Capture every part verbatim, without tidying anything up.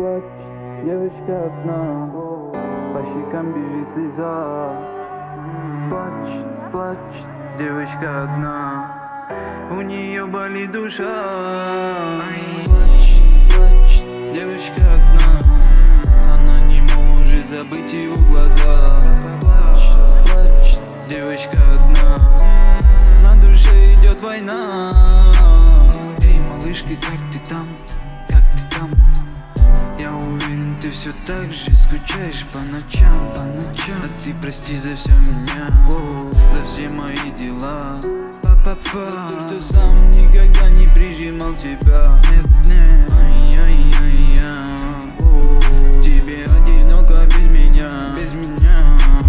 плачет девочка одна, по щекам бежит слеза. Плачет, плачет девочка одна, у нее болит душа. Плачет, плачет девочка одна, она не может забыть его глаза. Плачет, плачет девочка одна, на душе идет война. Эй, малышка, как ты там? Как ты там? Я уверен, ты все так же скучаешь по ночам, по ночам. А ты прости за все меня, о, за все мои дела. Па-па-па, что сам никогда не прижимал тебя. Нет, нет, ай-яй-яй-я, тебе одиноко без меня, без меня.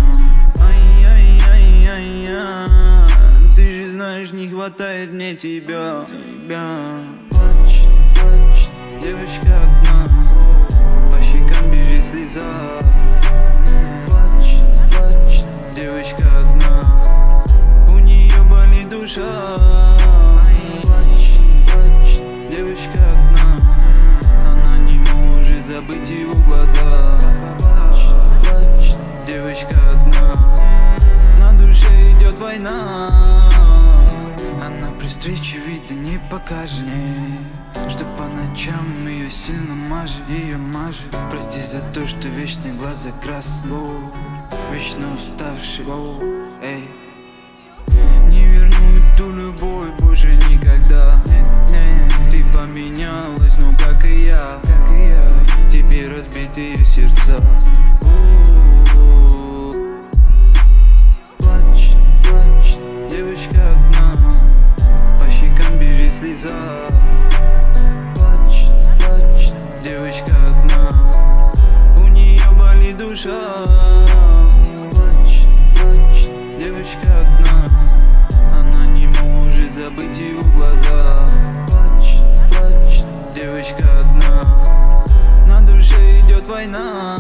Ай-яй-яй-яй-я, ты же знаешь, не хватает мне тебя, тебя. Плачет, плачет девочка одна, по щекам бежит слеза. Плачет, плачет девочка одна, у нее болит душа. Плачет, плачет девочка одна, она не может забыть его глаза. Плачет, плачет девочка одна, на душе идет война. Она при встрече вида не покажет мне, что по ночам ее сильно мажет, ее мажет. Прости за то, что вечные глаза красные, вечно уставший, эй. Не верну ту любовь больше никогда. Нет, нет, ты поменялась, ну как и я, как и я. Тебе разбитые сердца. Плачет, плачет девочка одна, по щекам бежит слеза. Плачет, плачет девочка одна, у нее болит душа. Плачет, плачет девочка одна, она не может забыть его глаза. Плачет, плачет девочка одна, на душе идет война.